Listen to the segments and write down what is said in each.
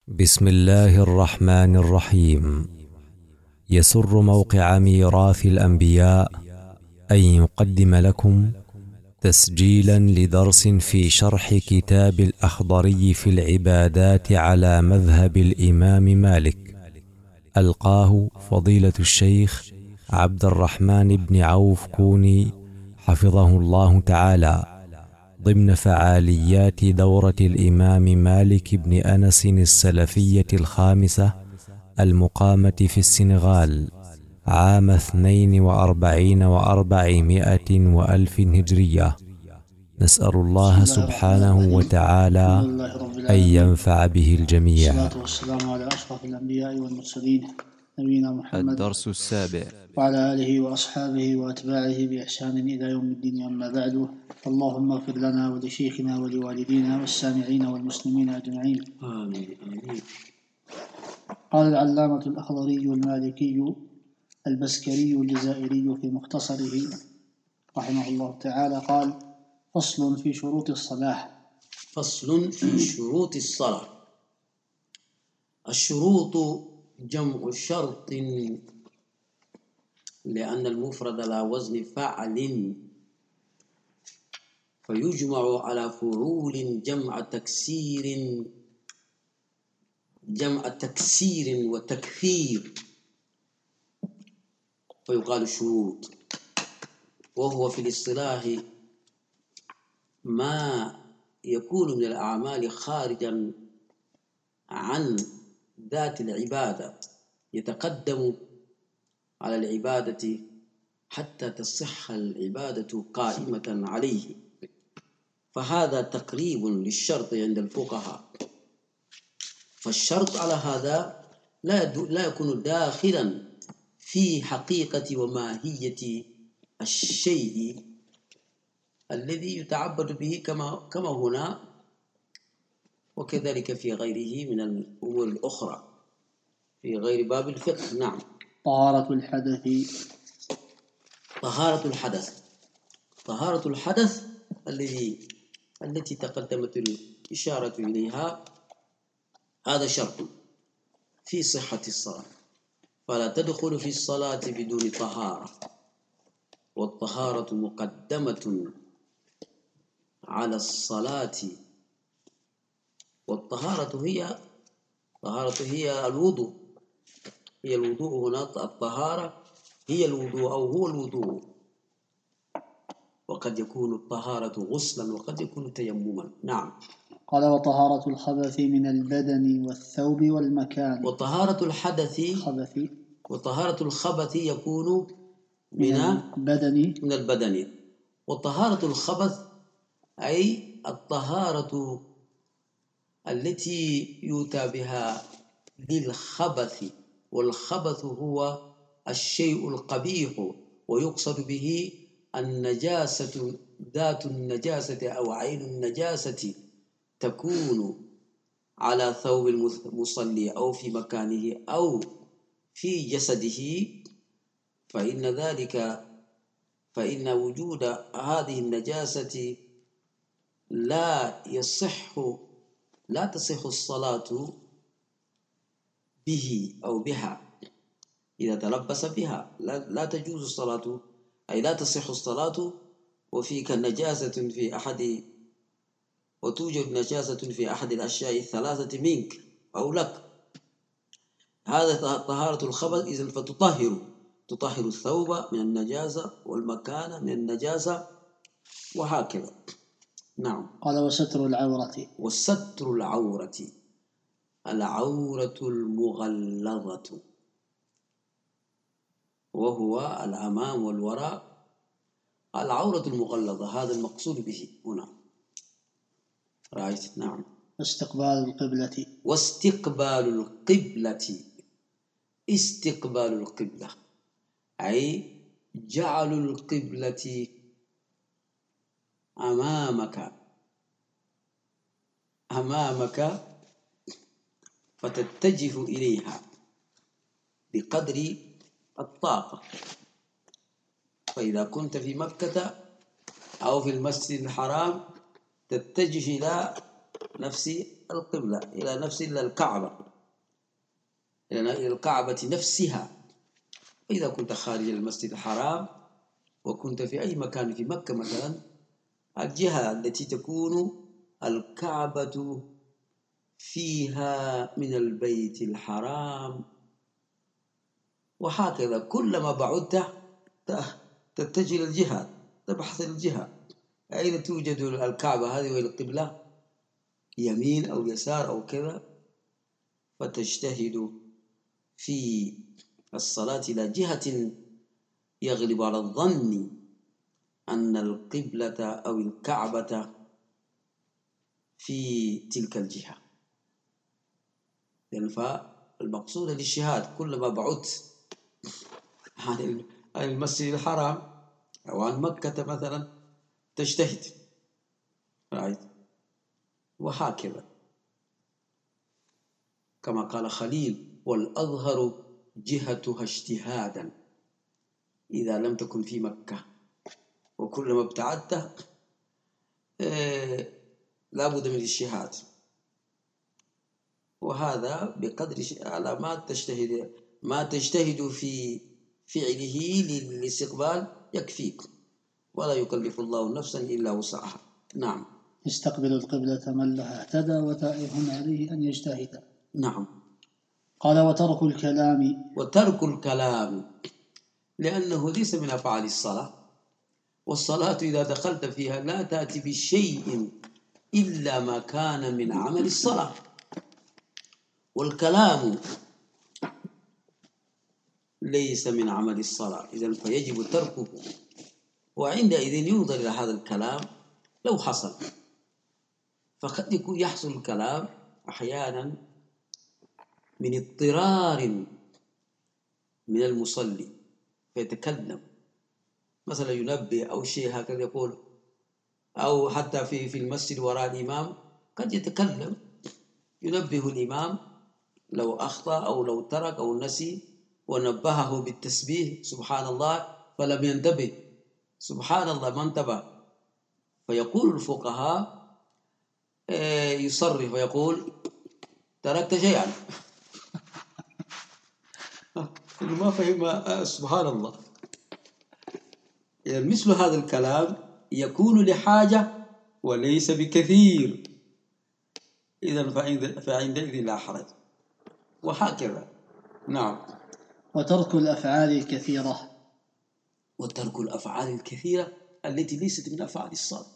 بسم الله الرحمن الرحيم. يسر موقع ميراث الأنبياء أن يقدم لكم تسجيلا لدرس في شرح كتاب الأخضري في العبادات على مذهب الإمام مالك، ألقاه فضيلة الشيخ عبد الرحمن بن عوف كوني حفظه الله تعالى ضمن فعاليات دورة الإمام مالك بن أنس السلفية الخامسة المقامة في السنغال عام 42 و400 وألف هجرية. نسأل الله سبحانه وتعالى أن ينفع به الجميع. والصلاة والسلام على أشرف الأنبياء والمرسلين نبينا محمد الدرس السابع وعلى آله وأصحابه وأتباعه بإحسان إلى يوم الدين. أما بعد، اللهم اغفر لنا ولشيخنا ولوالدينا والسامعين والمسلمين أجمعين، آمين آمين. قال العلامة الأخضري المالكي البسكري الجزائري في مختصره رحمه الله تعالى قال: فصل في شروط الصلاة. فصل في شروط الصلاة. الشروط جمع شرط، لأن المفرد على وزن فعل، فيجمع على فعول جمع تكسير وتكثير، فيقال شروط. وهو في الاصطلاح ما يكون من الأعمال خارجا عن ذات العبادة يتقدم على العبادة حتى تصح العبادة قائمة عليه، فهذا تقريب للشرط عند الفقهاء. فالشرط على هذا لا يكون داخلا في حقيقة وماهية الشيء الذي يتعبد به كما هنا، وكذلك في غيره من الأمور الأخرى في غير باب الفقه. نعم. طهارة الحدث. طهارة الحدث التي تقدمت الإشارة إليها، هذا شرط في صحة الصلاة، فلا تدخل في الصلاة بدون طهارة، والطهارة مقدمة على الصلاة. والطهارة هي الوضوء. هي الوضوء هنا، الطهارة هي الوضوء أو هو الوضوء، وقد يكون الطهارة غسلا وقد يكون تيمما. نعم. قال: وطهارة الخبث من البدن والثوب والمكان. وطهارة الخبث يكون من البدن. وطهارة الخبث أي الطهارة التي يؤتى بها للخبث، والخبث هو الشيء القبيح، ويقصد به النجاسة، ذات النجاسة أو عين النجاسة تكون على ثوب المصلي أو في مكانه أو في جسده، فإن وجود هذه النجاسة لا تصح الصلاة به أو بها. إذا تلبس بها لا تجوز الصلاة، أي لا تصح الصلاة. وفيك نجاسة وتوجد نجاسة في أحد الأشياء الثلاثة منك أو لك، هذا طهارة الخبث. إذن تطهر الثوب من النجاسة والمكان من النجاسة وهكذا. نعم. قال: وستر العورة العورة المغلظة، وهو الأمام والوراء. العورة المغلظة هذا المقصود به هنا. رأيت؟ نعم. استقبال القبلة أي جعل القبلة أمامك فتتجه إليها بقدر الطاقة. فإذا كنت في مكة أو في المسجد الحرام تتجه إلى نفس القبلة، إلى نفس الكعبة، إلى الكعبة نفسها. إذا كنت خارج المسجد الحرام وكنت في أي مكان في مكة مثلا، الجهة التي تكون الكعبة فيها من البيت الحرام، وهكذا كلما بعدت تتجه الجهة، تبحث الجهة أين توجد الكعبة هذه والقبلة، يمين أو يسار أو كذا، فتجتهد في الصلاة إلى جهة يغلب على الظن أن القبلة أو الكعبة في تلك الجهة. يعني فالمقصود الاجتهاد، كلما بعدت عن المسجد الحرام أو عن مكة مثلا تجتهد، وهكذا كما قال خليل: والأظهر جهتها اجتهادا إذا لم تكن في مكة. وكلما ابتعدت لا بد من الاجتهاد، وهذا بقدر على ما تجتهد في فعله للاستقبال يكفيك، ولا يكلف الله نفسا إلا وسعها. نعم. يستقبل القبلة من لها اهتدى، وتائب عليه أن يجتهد. نعم. قال: وترك الكلام لأنه ليس من أفعال الصلاة، والصلاة إذا دخلت فيها لا تأتي بشيء إلا ما كان من عمل الصلاة، والكلام ليس من عمل الصلاة، إذن فيجب تركه. وعندئذ ينظر إلى هذا الكلام لو حصل، فقد يكون يحصل الكلام أحيانا من اضطرار من المصلي فيتكلم، مثلا ينبه أو شيء هكذا يقول، أو حتى في المسجد وراء الإمام قد يتكلم ينبه الإمام لو أخطأ أو لو ترك أو نسي، ونبهه بالتسبيح سبحان الله فلم ينتبه، سبحان الله ما انتبه، فيقول الفقهاء يصرف ويقول: تركت شيئا. ما فهم سبحان الله. يعني مثل هذا الكلام يكون لحاجة وليس بكثير، إذن فعندئذ لا حرج، وهكذا. نعم. وترك الأفعال الكثيرة التي ليست من أفعال الصلاة،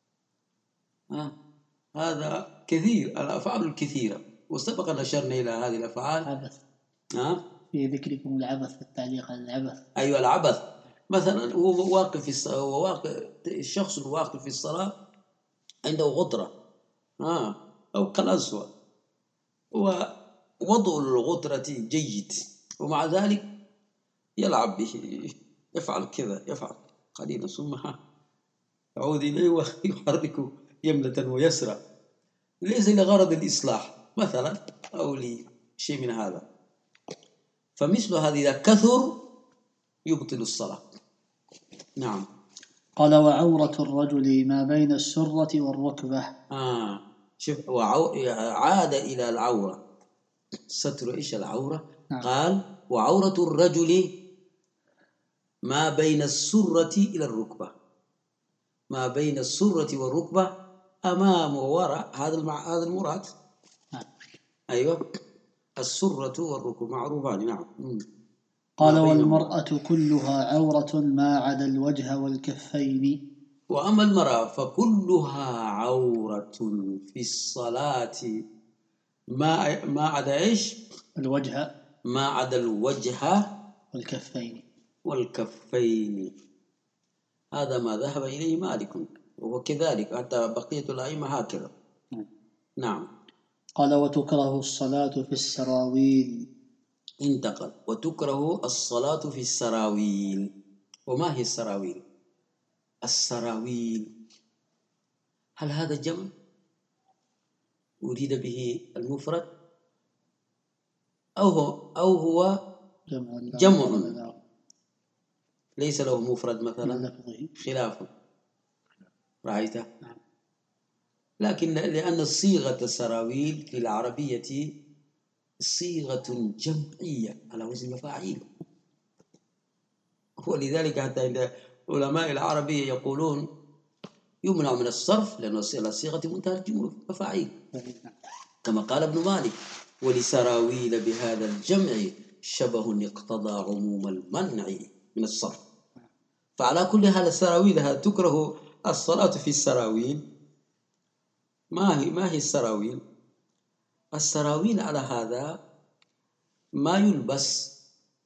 هذا كثير، الأفعال الكثيرة، وسبق أن أشرنا إلى هذه الأفعال. عبث. في ذكركم العبث في التعليق على العبث. أيوة، العبث مثلا هو واقف في الصلاة، الشخص الواقف في الصلاة عنده غطرة أو قلنسوة، ووضع الغطرة جيد، ومع ذلك يلعب به، يفعل كذا، يفعل قليلا ثم يعود إليه ويحرك يمنة ويسرى، ليس لغرض الإصلاح مثلا أو لشيء من هذا. فمثل هذا إذا كثر يبطل الصلاة. نعم. قال: وعورة الرجل ما بين السرة والركبة. شوف، عاد إلى العورة، ستر إيش العورة؟ قال: وعورة الرجل ما بين السرة إلى الركبة، ما بين السرة والركبة، أمام ووراء، هذا المراد. أيوة، السرة والركبة معروفان. نعم. قال: والمرأة كلها عورة ما عدا الوجه والكفين. وأما المرأة فكلها عورة في الصلاة ما عدا إيش؟ الوجه. ما عدا الوجه والكفين. هذا ما ذهب إليه مالك، وكذلك حتى بقية الأئمة هكذا. نعم. قال: وتكره الصلاة في السراويل. انتقل: وتكره الصلاة في السراويل. وما هي السراويل؟ السراويل هل هذا جمع أريد به المفرد أو هو جمع ليس له مفرد مثلا؟ خلاف. رأيته؟ لكن لأن صيغة السراويل في العربية صيغة جمعية على وزن مفاعيل، ولذلك حتى عند علماء العربية يقولون يمنع من الصرف لأن الصيغة منتهى المفاعيل، كما قال ابن مالك: ولسراويل بهذا الجمع شبه اقتضى عموم المنع من الصرف. فعلى كل حال السراويل هل تكره الصلاة في السراويل؟ ما هي السراويل؟ السراويل على هذا ما يلبس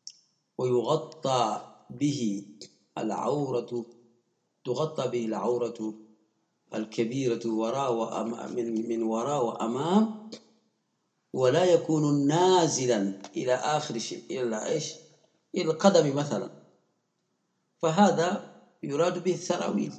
ويغطى به العورة، تغطى به العورة الكبيرة وراء من وراء وأمام، ولا يكون نازلا إلى آخر شيء إلى إيش؟ إلى القدم مثلا، فهذا يراد به السراويل.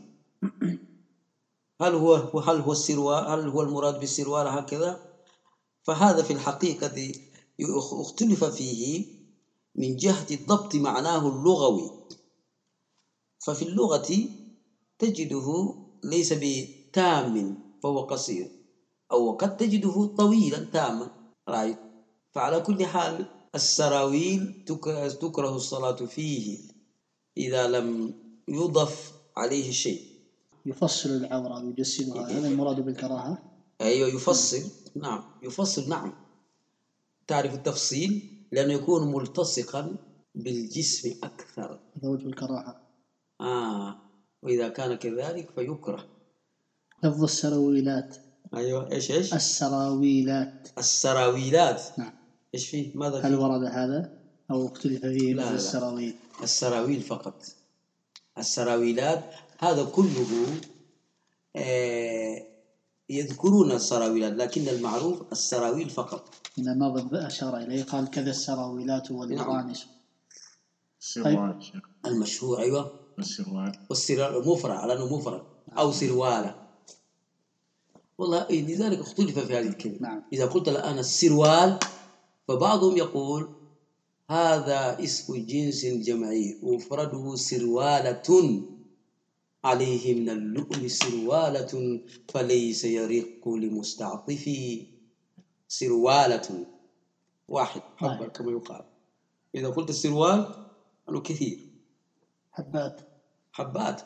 هل هو السروال؟ هل هو المراد بالسروال هكذا؟ فهذا في الحقيقة اختلف فيه من جهة الضبط معناه اللغوي. ففي اللغة تجده ليس بتام فهو قصير، أو قد تجده طويلا تاما، رأيت؟ فعلى كل حال السراويل تكره الصلاة فيه إذا لم يضف عليه شيء. يفصل العورة ويجسدها، هذا المراد بالكراهة؟ أيوة يفصل، نعم يفصل، نعم. تعرف التفصيل لأنه يكون ملتصقا بالجسم أكثر، هذا وجه الكراهة. وإذا كان كذلك فيكره. لفظ السراويلات. أيوة إيش؟ السراويلات. نعم. إيش فيه؟ ماذا فيه؟ هل ورد هذا أو اختلف فيه؟ لا. السراويل. السراويل فقط. السراويلات هذا كله يذكرون السراويلات، لكن المعروف السراويل فقط. إن الناظم أشار إليه قال كذا السراويلات والبرانس. السروال المشهور. أيوة والسروال مفرد على أنه مفرد أو سروالة. والله لذلك اختلف في هذه الكلمة. نعم. إذا قلت الآن السروال فبعضهم يقول هذا اسم جنس جمعي ومفرده سروالة، عليه من اللؤم سروالة فليس يرق لمستعطفي. سروالة واحد حبة كما يقال. إذا قلت السروال أنه كثير، حبات.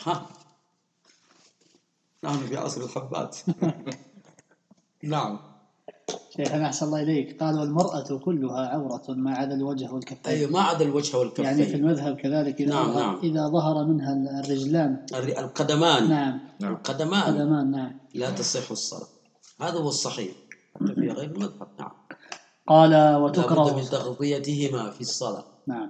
نحن في عصر الحبات. نعم. شيخنا أحسن الله إليك، قال والمرأة كلها عورة ما عدا الوجه والكفين. أيوة ما عدا الوجه والكفين. يعني في المذهب كذلك إذا ظهر منها الرجلان القدمان. نعم. القدمان نعم. لا تصح الصلاة، هذا هو الصحيح في غير المذهب. نعم. قال وتكره لابد من تغطيتهما في الصلاة. نعم.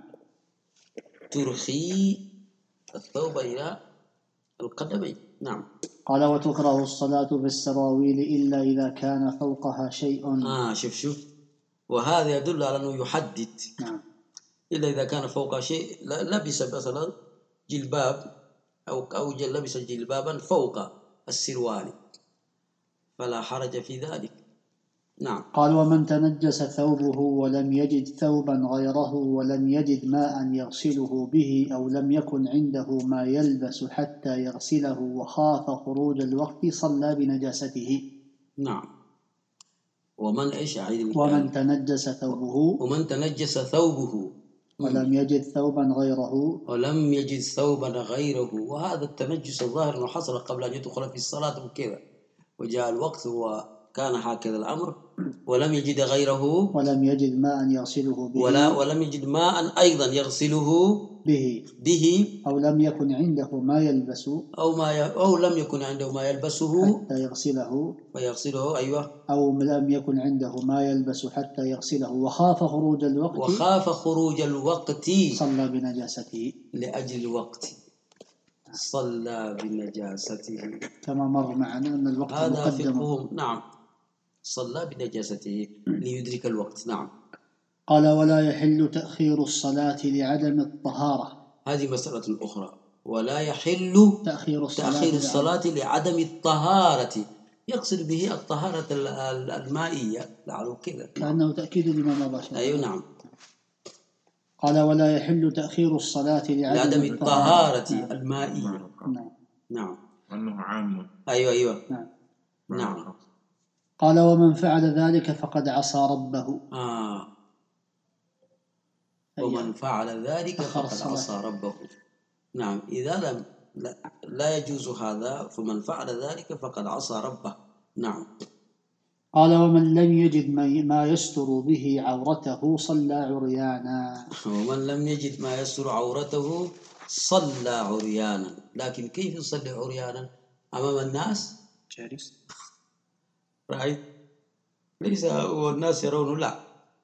ترخي الثوب إلى القدمين. نعم. قال وتكره الصلاة في السراويل إلا إذا كان فوقها شيء. شوف وهذا يدل على أنه يحدد. نعم. إلا إذا كان فوقها شيء، لبس مثلا جلباب أو لبس جلبابا فوق السروال فلا حرج في ذلك. نعم. قال ومن تنجس ثوبه ولم يجد ثوبا غيره ولم يجد ماء يغسله به أو لم يكن عنده ما يلبس حتى يغسله وخاف خروج الوقت صلى بنجاسته. نعم. ومن تنجس ثوبه ولم يجد ثوبا غيره. وهذا التنجس الظاهر أنه حصل قبل أن يدخل في الصلاة وكذا، وجاء الوقت وكان هكذا الأمر، ولم يجد غيره، ولم يجد ماء يغسله به، ولم يجد ماء أيضا يغسله به أو لم يكن عنده ما يلبس أو لم يكن عنده ما يلبسه حتى يغسله فيغسله. أيوة. أو لم يكن عنده ما يلبس حتى يغسله وخاف خروج الوقت صلى بنجاسته لأجل الوقت، صلى بنجاسته كما مر معنا أن الوقت هذا فقههم. نعم. صلى بنجاسته ليدرك الوقت. نعم. قال ولا يحل تأخير الصلاة لعدم الطهارة. هذه مسألة أخرى. ولا يحل تأخير الصلاة لعدم الطهارة، يقصد به الطهارة المائية لعله كذا. كأنه تأكيد لما مضى. أيوة. نعم. قال ولا يحل تأخير الصلاة لعدم الطهارة المائية. نعم. أنه عام. أيوة. نعم. نعم. قال ومن فعل ذلك فقد عصى ربه. ومن فعل ذلك فقد عصى ربه. نعم، إذا لم لا يجوز هذا، فمن فعل ذلك فقد عصى ربه. نعم. قال ومن لم يجد ما يستر به عورته صلى عريانا. ومن لم يجد ما يستر عورته صلى عريانا. لكن كيف يصلي عريانا أمام الناس؟ جالس رايت، ليس والناس يرونه، لا.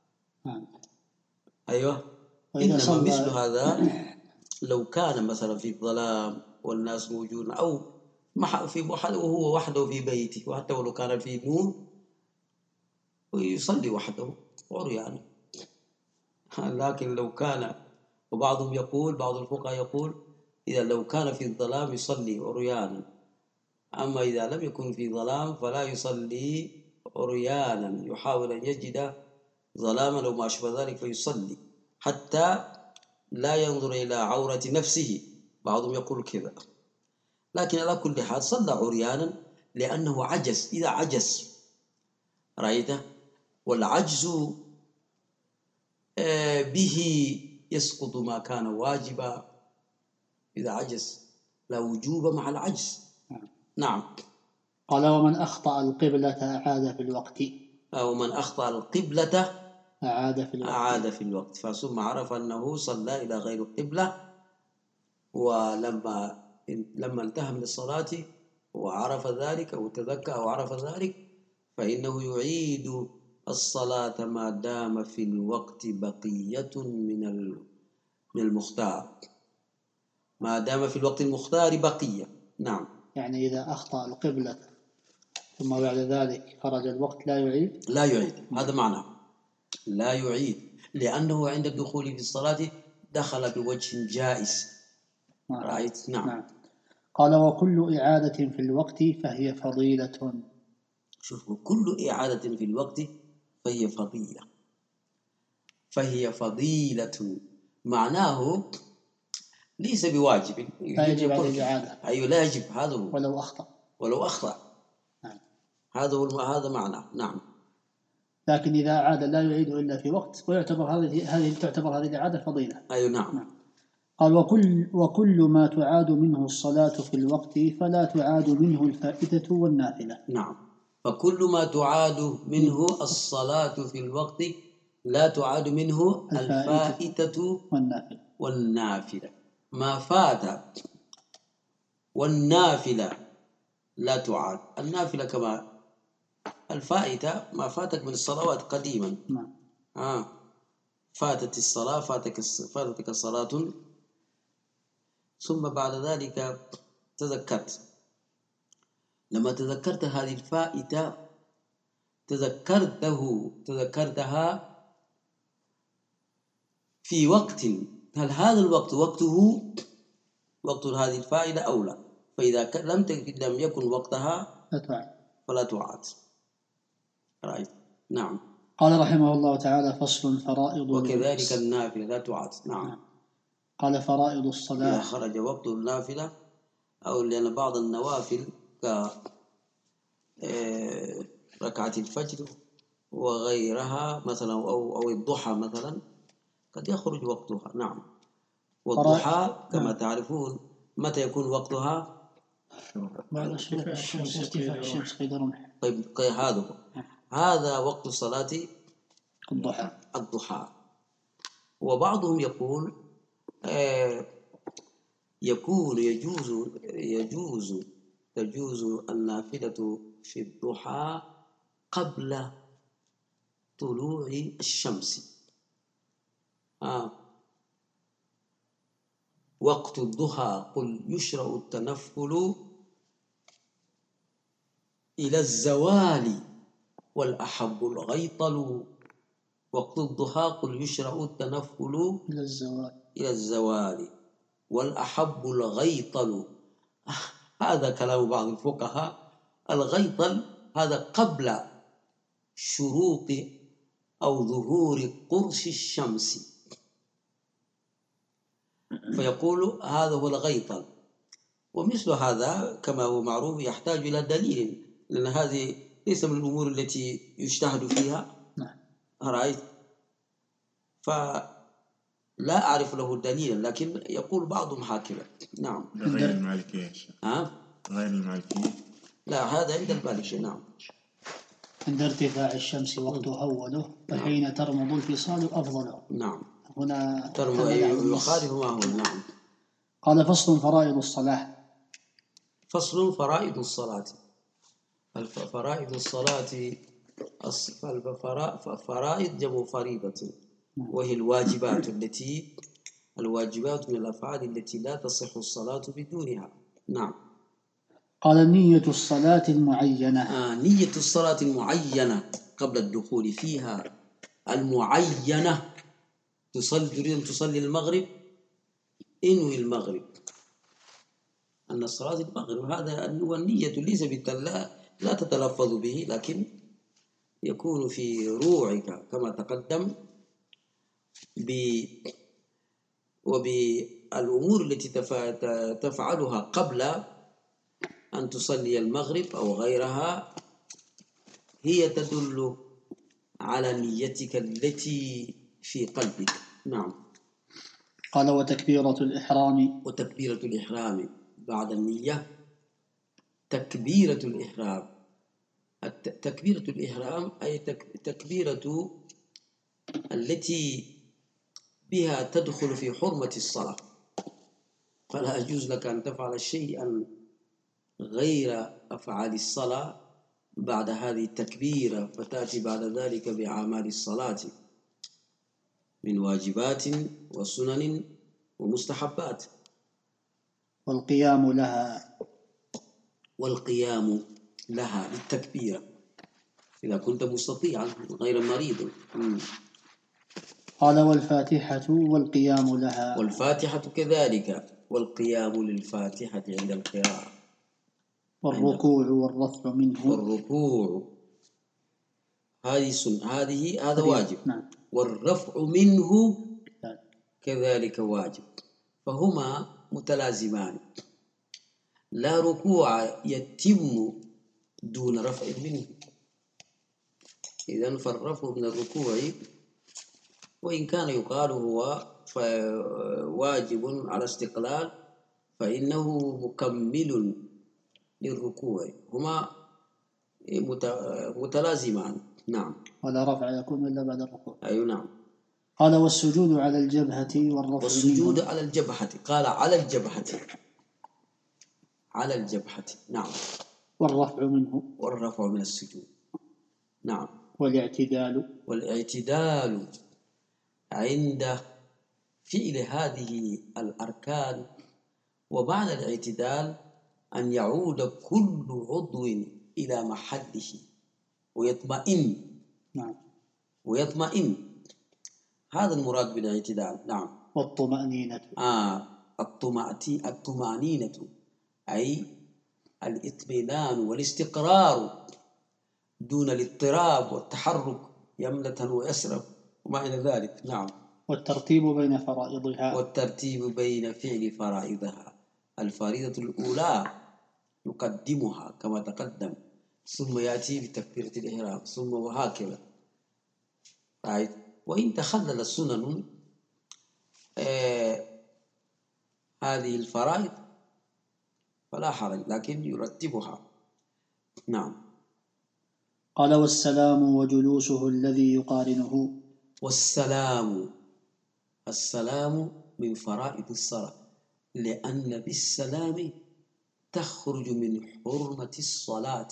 أيوه. إنما مثل هذا لو كان مثلا في الظلام والناس موجودون، أو في وهو وحده في بيته، وحتى ولو كان في نور ويصلي وحده عريانا. لكن لو كان، وبعضهم يقول، بعض الفقهاء يقول إذا لو كان في الظلام يصلي عريانا، أما إذا لم يكن في ظلام فلا يصلي عريانا، يحاول أن يجد ظلاما أو ما أشبه ذلك فيصلي حتى لا ينظر إلى عورة نفسه. بعضهم يقول كذا. لكن على كل حال صلى عريانا لأنه عجز. إذا عجز، رأيته، والعجز به يسقط ما كان واجبا. إذا عجز لا وجوب مع العجز. نعم. قال ومن أخطأ القبلة أعاد في الوقت. ومن أخطأ القبلة أعاد في الوقت. فثم عرف أنه صلى إلى غير القبلة، ولما انتهى من الصلاة وعرف ذلك أو تذكر أو عرف ذلك، فإنه يعيد الصلاة ما دام في الوقت بقية من المختار، ما دام في الوقت المختار بقية. نعم. يعني إذا أخطأ القبلة ثم بعد ذلك خرج الوقت لا يعيد. هذا معنى لا يعيد، لأنه عند الدخول في الصلاة دخل بوجه جائز. رأيت. نعم. قال وكل إعادة في الوقت فهي فضيلة. شوفوا، كل إعادة في الوقت فهي فضيلة، معناه ليس بواجب. لا يجب عليه الإعادة. أيوة، لا يجب. هذا هو. ولو أخطأ. نعم. هذا معنى. نعم. لكن إذا أعاد لا يعيد إلا في وقت، ويعتبر تعتبر هذه الإعادة فضيلة. أيوة. نعم. قال وكل ما تعاد منه الصلاة في الوقت فلا تعاد منه الفائدة والنافلة. نعم. فكل ما تعاد منه الصلاة في الوقت لا تعاد منه الفائدة والنافلة. ما فات والنافلة لا تعاد. النافلة كما الفائدة ما فاتك من الصلوات قديما. فاتت الصلاة، فاتتك الصلاة، ثم بعد ذلك تذكرت. لما تذكرت هذه الفائدة تذكرتها في وقت، هل هذا الوقت وقته وقت هذه الفائدة أو لا؟ فإذا لم يكن وقتها فلا تعاد. رأيت. نعم. قال رحمه الله تعالى فصل فرائض وكذلك النافلة لا تعاد. نعم. قال فرائض الصلاة إذا خرج وقت النافلة، أو لأن بعض النوافل كركعة الفجر وغيرها مثلا، أو الضحى مثلا، قد يخرج وقتها. نعم. والضحى كما تعرفون متى يكون وقتها؟ بعد الشمس قيد رمح. طيب، هذا وقت صلاة الضحى. وبعضهم يقول تجوز النافلة في الضحى قبل طلوع الشمس. وقت الضحى قل يشرع التنفل إلى الزوال والأحب الغيطل. وقت الضحى قل يشرع التنفل إلى الزوال والأحب الغيطل. هذا كلام بعض الفقهاء. الغيطل هذا قبل شروق أو ظهور قرص الشمس، فيقول هذا هو الغيطل. ومثل هذا كما هو معروف يحتاج إلى دليل. لأن هذه ليس من الأمور التي يجتهد فيها. رأيت؟ فلا أعرف له دليلا، لكن يقول بعضهم هكذا. نعم. غير المالكية. غير المالكية. لا، هذا عند المالكية. نعم. عند ارتفاع الشمس وقت أوله فحين ترمض الفصال أفضله. نعم. هنا يخالف ما هو. نعم. قال فصل فرائض الصلاة. فصل فرائض الصلاة. فرائض الصلاة، فرائض جمع فريضة، وهي الواجبات الواجبات من الأفعال التي لا تصح الصلاة بدونها. نعم. قال نية الصلاة المعينة. نية الصلاة المعينة قبل الدخول فيها. المعينة، تريد أن تصلي المغرب، انوي المغرب، أن الصلاة المغرب، هذا هو النية. ليس لا تتلفظ به، لكن يكون في روعك كما تقدم، وبالأمور التي تفعلها قبل أن تصلي المغرب أو غيرها، هي تدل على نيتك التي في قلبك. نعم. قال وتكبيرة الإحرام. وتكبيرة الإحرام بعد النية. تكبيرة الإحرام. تكبيرة الإحرام أي تكبيرة التي بها تدخل في حرمة الصلاة، فلا يجوز لك أن تفعل شيئا غير أفعال الصلاة بعد هذه التكبيرة، فتأتي بعد ذلك بأعمال الصلاة من واجبات وسنن ومستحبات. والقيام لها. والقيام لها للتكبيرة إذا كنت مستطيعا غير مريض. قال والفاتحة والقيام لها. والفاتحة كذلك، والقيام للفاتحة عند القراءة. والركوع والرفع منه. والركوع هذا واجب. نعم. والرفع منه كذلك واجب، فهما متلازمان. لا ركوع يتم دون رفع منه. إذن فالرفع من الركوع، وإن كان يقال هو واجب على استقلال، فإنه مكمل للركوع، هما متلازمان. نعم. ولا رفع يكون إلا بعد الركوع. أي نعم. قال والسجود على الجبهة والرفع. والسجود على الجبهة. قال على الجبهة. على الجبهة. نعم. والرفع منه. والرفع من السجود. نعم. والاعتدال عند فعل هذه الأركان. ومعنى الاعتدال أن يعود كل عضو إلى محله ويطمئن. نعم. ويطمئن، هذا المراد بالاعتدال. نعم. والطمأنينة. الطمأنينة أي الاطمئنان والاستقرار دون الاضطراب والتحرك يمنة ويسرا وما إلى ذلك. نعم. والترتيب بين فرائضها. والترتيب بين فعل فرائضها. الفريضة الأولى يقدمها كما تقدم، ثم يأتي بتكبيرة الإحرام، ثم وهكذا. وإن تخلل السنن هذه الفرائض فلا حرج، لكن يرتبها. نعم. قال والسلام وجلوسه الذي يقارنه. السلام من فرائض الصلاة، لأن بالسلام تخرج من حرمة الصلاة.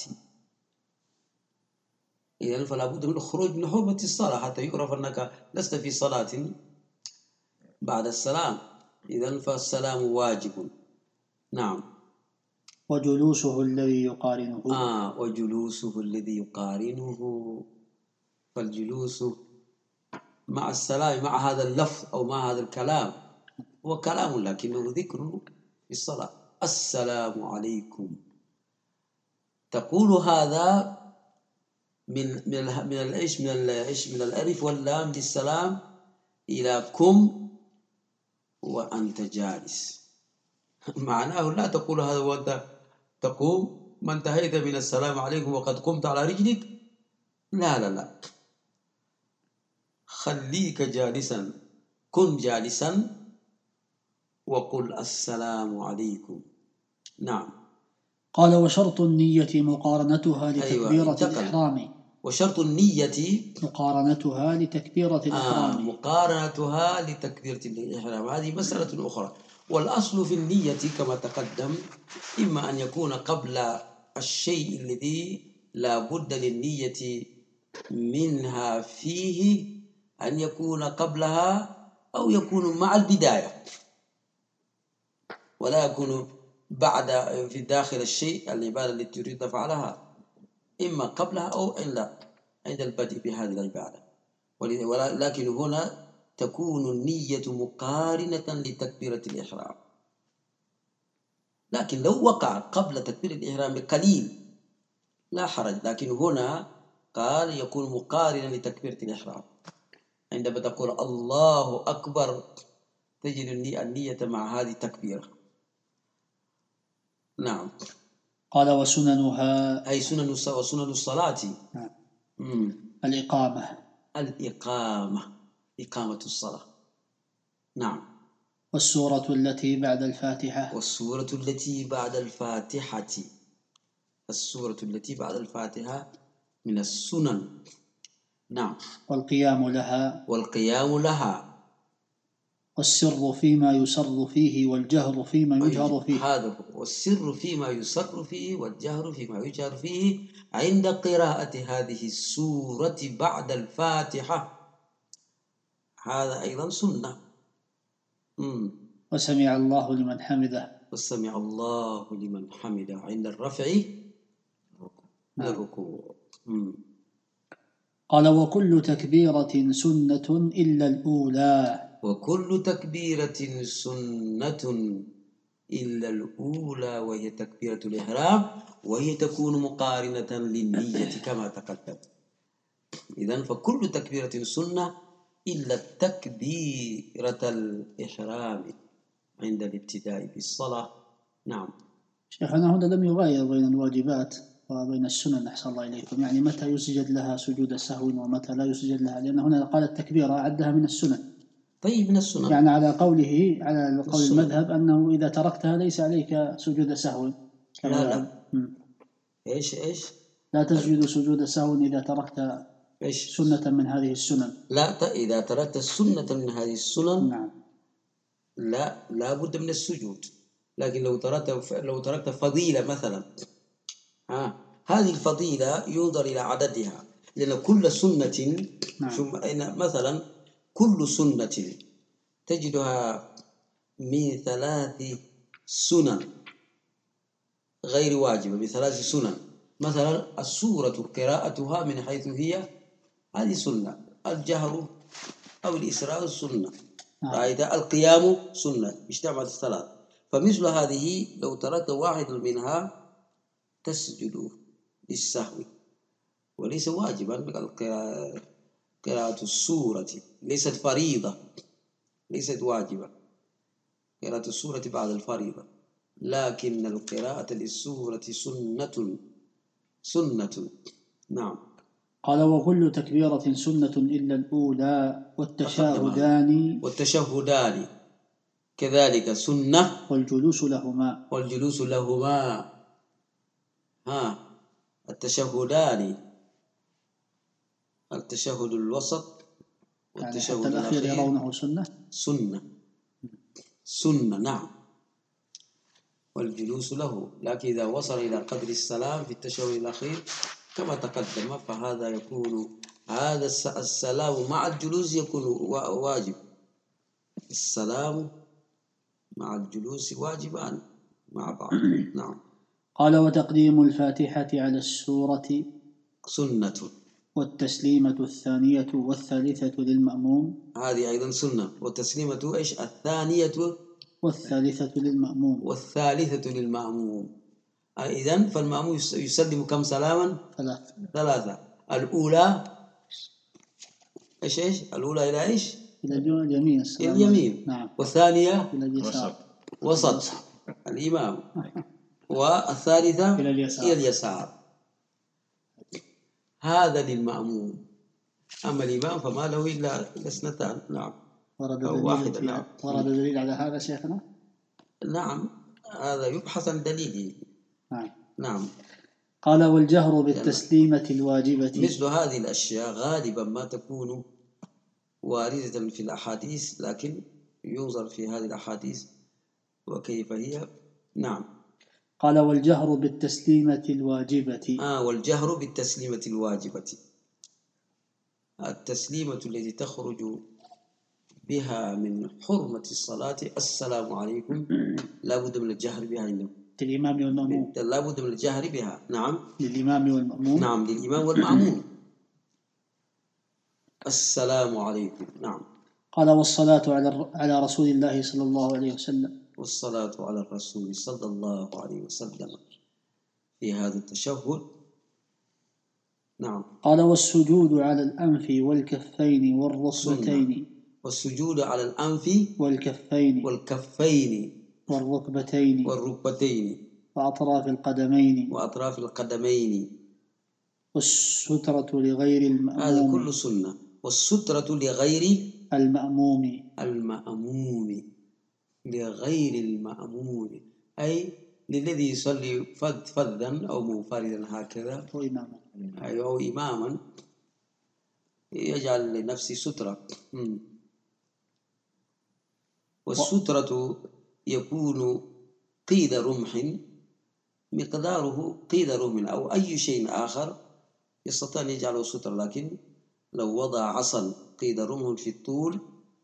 إذن فلا بد من الخروج من حرمة الصلاة حتى يعرف أنك لست في صلاة بعد السلام. إذن فالسلام واجب. نعم. وجلوسه الذي يقارنه. وجلوسه الذي يقارنه. فالجلوس مع السلام، مع هذا اللفظ أو مع هذا الكلام، هو كلام لكنه ذكر في الصلاة. السلام عليكم، تقول هذا من الألف واللام للسلام إلى كم وأنت جالس. معناه لا تقول هذا وأنت تقوم ما انتهيت من السلام عليكم وقد قمت على رجلك. لا لا لا، خليك جالسا، كن جالسا وقل السلام عليكم. نعم. قال وشرط النية مقارنتها لتكبيرة الإحرام. وشرط النية مقارنتها لتكبيرة الإحرام. مقارنتها لتكبيرة الإحرام، هذه مسألة أخرى. والأصل في النية كما تقدم إما أن يكون قبل الشيء الذي لا بد للنية منها فيه، أن يكون قبلها أو يكون مع البداية، ولا يكون بعد في داخل الشيء العبادة التي تريد تفعلها، إما قبلها أو عند البدء بهذه العبادة. ولكن هنا تكون النية مقارنة لتكبيرة الإحرام. لكن لو وقع قبل تكبير الإحرام قليل لا حرج، لكن هنا قال يكون مقارنا لتكبيرة الإحرام. عندما تقول الله أكبر تجد النية مع هذه التكبيرة. نعم. قال وسننها أي سنن الصلاة. نعم. الإقامة، إقامة الصلاة. نعم. والسورة التي بعد الفاتحة. والسورة التي بعد الفاتحة، السورة التي بعد الفاتحة من السنن. نعم. والقيام لها. والسر فيما يسر فيه والجهر فيما يجهر فيه. هذا والسر فيما يسر فيه والجهر فيما يجهر فيه عند قراءة هذه السورة بعد الفاتحة، هذا أيضا سنة. وسمع الله لمن حمده. وسمع الله لمن حمده عند الرفع من الركوع. قال وكل تكبيرة سنة إلا الأولى. وكل تكبيرة سنة إلا الأولى، وهي تكبيرة الإحرام، وهي تكون مقارنة للنية كما تقدم. إذن فكل تكبيرة سنة إلا تكبيرة الإحرام عند الابتداء بالصلاة. نعم. شيخنا هنا لم يغاير بين الواجبات وبين السنن، أحسن الله إليكم، يعني متى يسجد لها سجود سهو ومتى لا يسجد لها، لأن هنا قال التكبيرة عدها من السنن. طيب من السنن، يعني على قول المذهب أنه إذا تركتها ليس عليك سجود سهو. لا. إيش لا تسجد سجود سهو إذا تركت سنة من هذه السنن. لا، إذا تركت السنة من هذه السنن نعم لا بد من السجود. لكن لو تركت فضيلة مثلا، هذه الفضيلة ينظر إلى عددها، لأن كل سنة مثلا كل سنة تجدها من 3 سنن غير واجبة، ب3 سنن. مثلا السورة قراءتها من حيث هي هذه سنة، الجهر أو الإسراء سنة، رأيت القيام سنة، اجتمعت 3. فمثل هذه لو تركت واحد منها تسجد للسهو، وليس واجبا. قراءة السورة ليست فريضة، ليست واجبة قراءة السورة بعد الفريضة، لكن القراءة للسورة سنة. نعم. قال وكل تكبيرة سنة إلا الأولى والتشهدان كذلك سنة، والجلوس لهما. التشهدان، التشهد الوسط والتشهد يعني الأخير يرونه سنة. نعم. والجلوس له، لكن إذا وصل إلى قدر السلام في التشهد الأخير كما تقدم فهذا يكون هذا السلام مع الجلوس يكون واجب. السلام مع الجلوس واجبان مع بعض. نعم. قال وتقديم الفاتحة على السورة سنة، والتسليمة الثانية والثالثة للمأموم، هذه أيضا سنة. والتسليمة الثانية والثالثة للمأموم. إذن فالمأموم يسلم كم سلاما؟ 3. الأولى إيش الأولى إلى إيش؟ إلى اليمين. نعم. والثانية إلى اليسار وسط الإمام. والثالثة إلى اليسار. هذا للمأموم. أما الإمام فما له إلا اثنتان. نعم. ورد دليل على هذا شيخنا؟ نعم، هذا يبحث عن دليله. نعم. قال والجهر بالتسليمة الواجبة. مثل هذه الأشياء غالبا ما تكون واردة في الأحاديث، لكن ينظر في هذه الأحاديث وكيف هي. نعم. قال والجهر بالتسليمة الواجبة. والجهر بالتسليمة الواجبة، التسليمة التي تخرج بها من حرمة الصلاة، السلام عليكم، لا بد من الجهر بها عندهم. للإمام والمأموم. لا بد من الجهر بها. نعم. للإمام والمأموم. نعم، للإمام والمأموم. السلام عليكم. نعم. قال والصلاة على رسول الله صلى الله عليه وسلم. والصلاة على الرسول صلى الله عليه وسلم في هذا التشهد. نعم. قال والسجود على الأنف والكفين والركبتين. والسجود على الأنف والكفين والركبتين وأطراف القدمين والسترة لغير المأموم. هذا كل سنة. والسترة لغير المأموم لغير المأموم، أي للذي يصلي فذا أو منفردا هكذا أو إماما يجعل لنفسه سترة. والسترة يكون قيد رمح، مقداره قيد رمح أو أي شيء آخر يستطيع أن يجعله سترة، لكن لو وضع عصا قيد رمح في الطول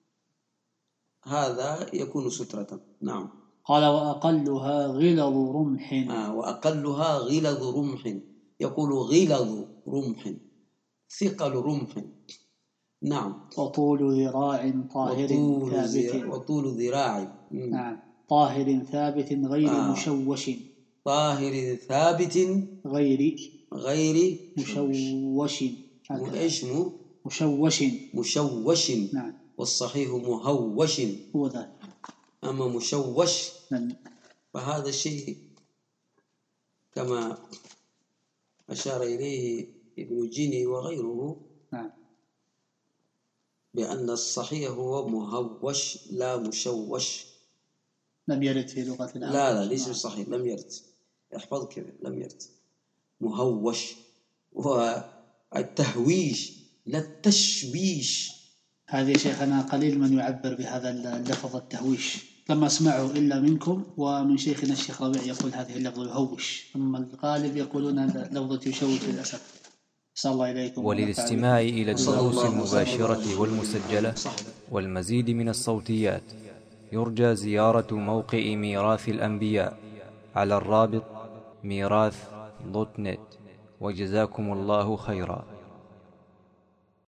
هذا يكون سترة. نعم. قال وأقلها غلظ رمح. وأقلها غلظ رمح، يقول غلظ رمح، ثقل رمح. نعم. وطول ذراع طاهر ثابت. وطول ذراع. نعم. طاهر ثابت غير مشوش. طاهر ثابت غير مشوش. مشوش. نعم. والصحيح مهوش. هو ذا. أما مشوش فهذا الشيء كما أشار إليه ابن جيني وغيره. نعم. بأن الصحيح هو مهوش لا مشوش. لم يرد في لغة العرب. لا ليس صحيح، لم يرد. احفظ كذا، لم يرد. مهوش والتهويش لا التشويش. هذه شيخنا قليل من يعبر بهذا اللفظ التهويش، لما أسمعه إلا منكم ومن شيخنا الشيخ ربيع يقول هذه اللفظ يهوش، أما الغالب يقولون هذا لفظة يشوش للأسف. صلى الله إليكم. وللاستماع إلى الدروس المباشرة والمسجلة والمزيد من الصوتيات يرجى زيارة موقع ميراث الأنبياء على الرابط ميراث.net. وجزاكم الله خيرا.